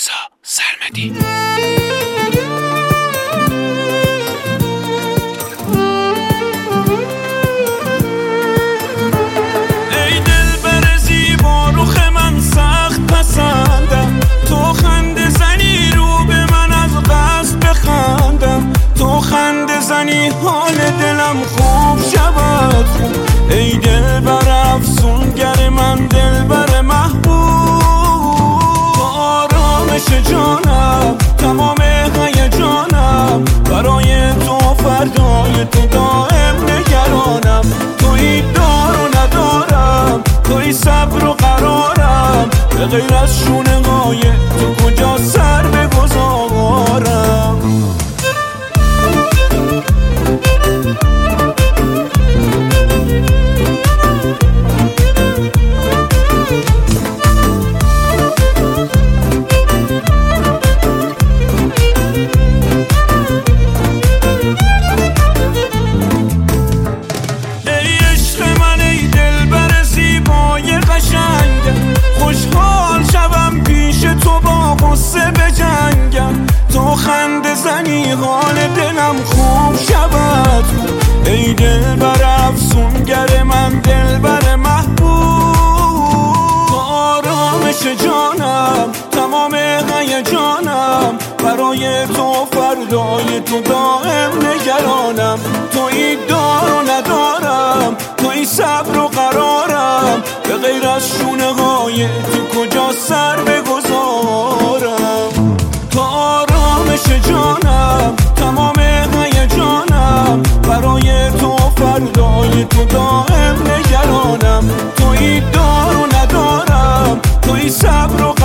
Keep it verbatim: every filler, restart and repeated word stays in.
رضا سرمدی. ای دلبر زیبا رخ من سخت پسندم، تو خنده زنی رو به من از قصد بخندم، تو خنده زنی حال دلم خوب شود خوب. ای دلبر افسونگر من، دلبر محبوب، تو آرامش جانم، تمام هیجانم، برای تو فردای تو دائم نگرانم. توی دار و ندارم، توی صبر و قرارم، به غیر از شونه های تو کجا سر بگذارم. خوشحال شوم پیش تو با غصه بجنگم، تو خنده زنی حال دلم خوب شود. ای دلبر افسونگر من، دلبر محبوب، تو آرامش جانم، تمام هیجانم، برای تو فردای تو دائم نگرانم. توی دار و ندارم، توی صبر و قرارم، به غیر از شونه های تو کجا سر بگذارم. تو آرامش جانم، تمام هیجانم، برای تو فردای تو دائم نگرانم. توی دار و ندارم، توی صبر و